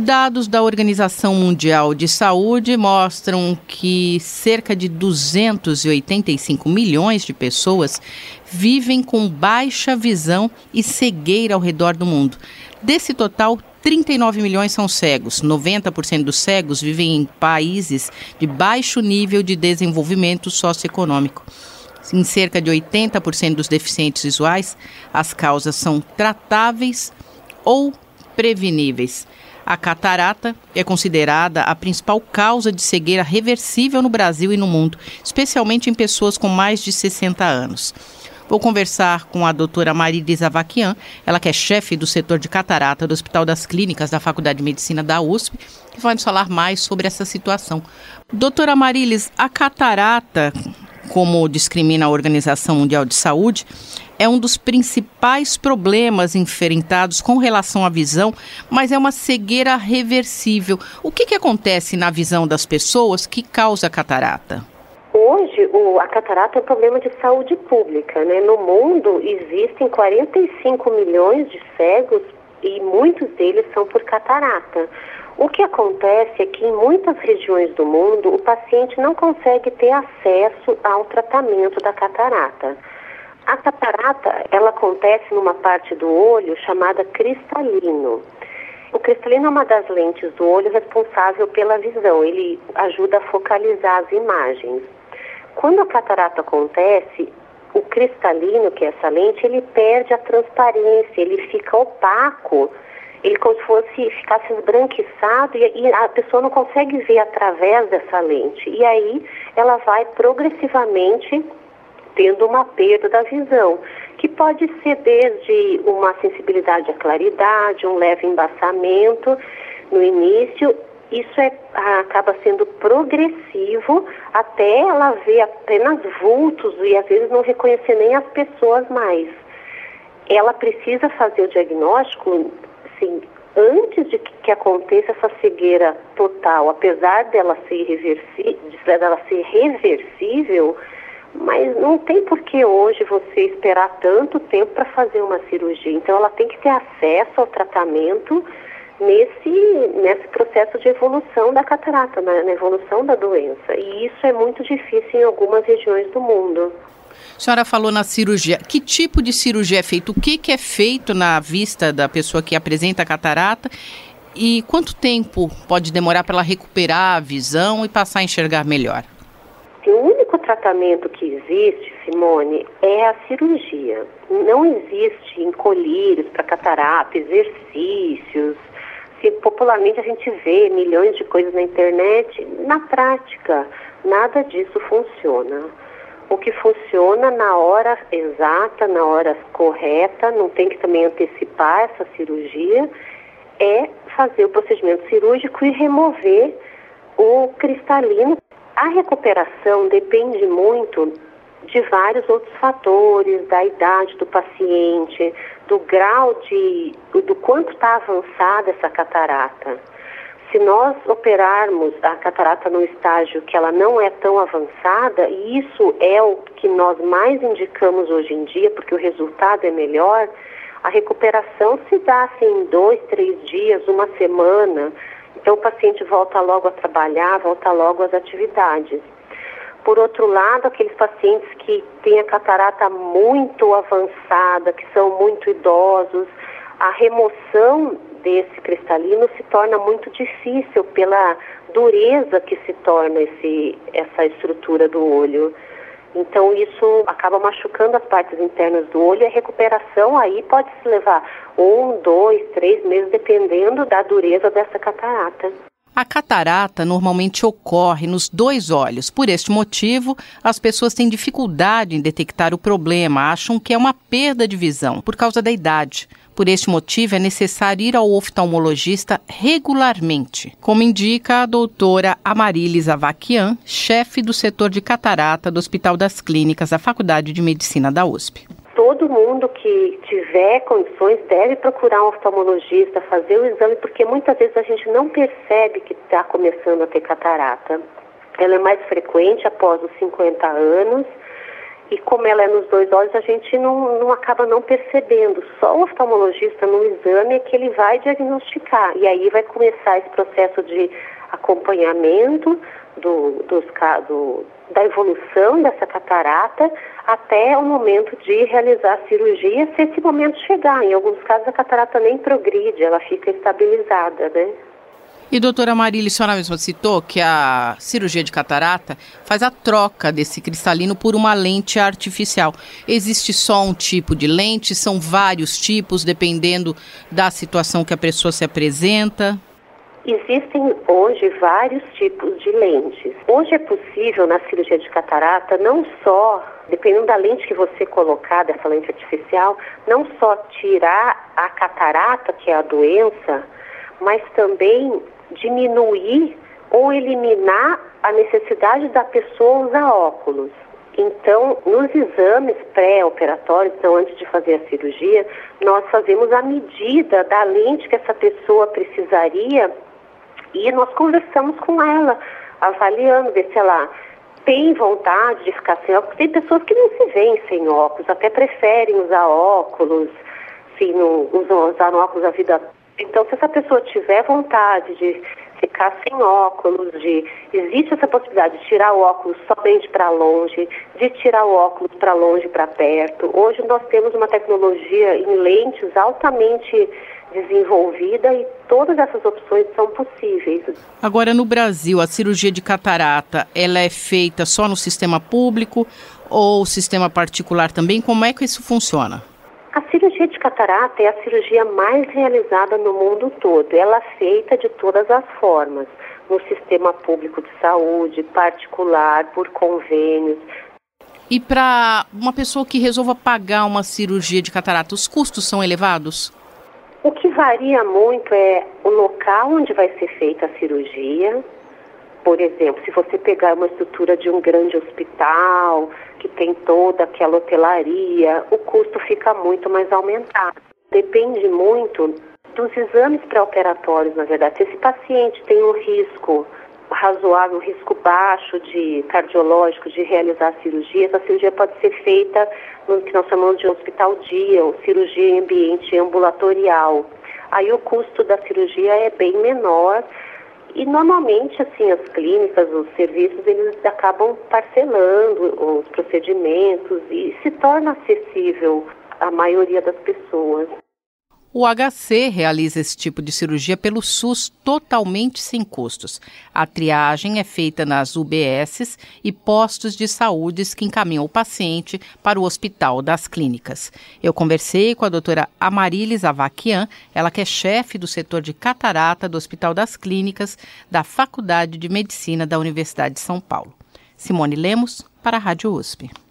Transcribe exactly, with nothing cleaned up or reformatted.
Dados da Organização Mundial de Saúde mostram que cerca de duzentos e oitenta e cinco milhões de pessoas vivem com baixa visão e cegueira ao redor do mundo. Desse total, trinta e nove milhões são cegos. noventa por cento dos cegos vivem em países de baixo nível de desenvolvimento socioeconômico. Em cerca de oitenta por cento dos deficientes visuais, as causas são tratáveis ou preveníveis. A catarata é considerada a principal causa de cegueira reversível no Brasil e no mundo, especialmente em pessoas com mais de sessenta anos. Vou conversar com a doutora Amarilis Avaquian, ela que é chefe do setor de catarata do Hospital das Clínicas da Faculdade de Medicina da U S P, que vai nos falar mais sobre essa situação. Doutora Amarilis, a catarata, como discrimina a Organização Mundial de Saúde, é um dos principais problemas enfrentados com relação à visão, mas é uma cegueira reversível. O que, que acontece na visão das pessoas que causa catarata? Hoje, o, a catarata é um problema de saúde pública, né? No mundo, existem quarenta e cinco milhões de cegos e muitos deles são por catarata. O que acontece é que em muitas regiões do mundo, o paciente não consegue ter acesso ao tratamento da catarata. A catarata, ela acontece numa parte do olho chamada cristalino. O cristalino é uma das lentes do olho responsável pela visão, ele ajuda a focalizar as imagens. Quando a catarata acontece, o cristalino, que é essa lente, ele perde a transparência, ele fica opaco, ele como se fosse, ficasse esbranquiçado e, e a pessoa não consegue ver através dessa lente. E aí ela vai progressivamente tendo uma perda da visão, que pode ser desde uma sensibilidade à claridade, um leve embaçamento no início. Isso é, acaba sendo progressivo até ela ver apenas vultos e às vezes não reconhecer nem as pessoas mais. Ela precisa fazer o diagnóstico, assim, antes de que, que aconteça essa cegueira total, apesar dela ser irreversível, dela ser reversível, mas não tem por que hoje você esperar tanto tempo para fazer uma cirurgia. Então ela tem que ter acesso ao tratamento nesse, nesse processo de evolução da catarata, na, na evolução da doença. E isso é muito difícil em algumas regiões do mundo. A senhora falou na cirurgia. Que tipo de cirurgia é feito? O que, que é feito na vista da pessoa que apresenta a catarata? E quanto tempo pode demorar para ela recuperar a visão e passar a enxergar melhor? O único tratamento que existe, Simone, é a cirurgia. Não existe em colírios para catarata, exercícios. Se popularmente a gente vê milhões de coisas na internet, na prática, nada disso funciona. O que funciona na hora exata, na hora correta, não tem que também antecipar essa cirurgia, é fazer o procedimento cirúrgico e remover o cristalino. A recuperação depende muito de vários outros fatores, da idade do paciente, do grau de, do quanto está avançada essa catarata. Se nós operarmos a catarata no estágio que ela não é tão avançada, e isso é o que nós mais indicamos hoje em dia, porque o resultado é melhor, a recuperação se dá assim, em dois, três dias, uma semana. Então o paciente volta logo a trabalhar, volta logo às atividades. Por outro lado, aqueles pacientes que têm a catarata muito avançada, que são muito idosos, a remoção desse cristalino se torna muito difícil pela dureza que se torna esse, essa estrutura do olho. Então isso acaba machucando as partes internas do olho e a recuperação aí pode se levar um, dois, três meses, dependendo da dureza dessa catarata. A catarata normalmente ocorre nos dois olhos. Por este motivo, as pessoas têm dificuldade em detectar o problema, acham que é uma perda de visão por causa da idade. Por este motivo, é necessário ir ao oftalmologista regularmente, como indica a doutora Amarilis Avaquian, chefe do setor de catarata do Hospital das Clínicas da Faculdade de Medicina da U S P. Todo mundo que tiver condições deve procurar um oftalmologista, fazer o exame, porque muitas vezes a gente não percebe que está começando a ter catarata. Ela é mais frequente após os cinquenta anos E como ela é nos dois olhos, a gente não, não acaba não percebendo. Só o oftalmologista no exame é que ele vai diagnosticar. E aí vai começar esse processo de acompanhamento do, dos, do, da evolução dessa catarata até o momento de realizar a cirurgia, se esse momento chegar. Em alguns casos a catarata nem progride, ela fica estabilizada, né? E doutora Marília, a senhora mesma citou que a cirurgia de catarata faz a troca desse cristalino por uma lente artificial. Existe só um tipo de lente? São vários tipos, dependendo da situação que a pessoa se apresenta? Existem hoje vários tipos de lentes. Hoje é possível na cirurgia de catarata não só, dependendo da lente que você colocar, dessa lente artificial, não só tirar a catarata, que é a doença, mas também diminuir ou eliminar a necessidade da pessoa usar óculos. Então, nos exames pré-operatórios, então antes de fazer a cirurgia, nós fazemos a medida da lente que essa pessoa precisaria e nós conversamos com ela, avaliando, ver se ela tem vontade de ficar sem óculos. Tem pessoas que não se veem sem óculos, até preferem usar óculos, se não usam usar óculos a vida toda. Então, se essa pessoa tiver vontade de ficar sem óculos, de, existe essa possibilidade de tirar o óculos somente para longe, de tirar o óculos para longe e para perto. Hoje nós temos uma tecnologia em lentes altamente desenvolvida e todas essas opções são possíveis. Agora, no Brasil, a cirurgia de catarata, ela é feita só no sistema público ou sistema particular também? Como é que isso funciona? A cirurgia de catarata é a cirurgia mais realizada no mundo todo. Ela é feita de todas as formas, no sistema público de saúde, particular, por convênios. E para uma pessoa que resolva pagar uma cirurgia de catarata, os custos são elevados? O que varia muito é o local onde vai ser feita a cirurgia. Por exemplo, se você pegar uma estrutura de um grande hospital, que tem toda aquela hotelaria, o custo fica muito mais aumentado. Depende muito dos exames pré-operatórios, na verdade. Se esse paciente tem um risco razoável, um risco baixo de cardiológico de realizar a cirurgia, essa cirurgia pode ser feita no que nós chamamos de hospital dia, ou cirurgia em ambiente ambulatorial. Aí o custo da cirurgia é bem menor. E normalmente, assim, as clínicas, os serviços, eles acabam parcelando os procedimentos e se torna acessível à maioria das pessoas. O H C realiza esse tipo de cirurgia pelo SUS totalmente sem custos. A triagem é feita nas U B Ss e postos de saúde que encaminham o paciente para o hospital das clínicas. Eu conversei com a doutora Amarílis Avaquian, ela que é chefe do setor de catarata do Hospital das Clínicas da Faculdade de Medicina da Universidade de São Paulo. Simone Lemos, para a Rádio U S P.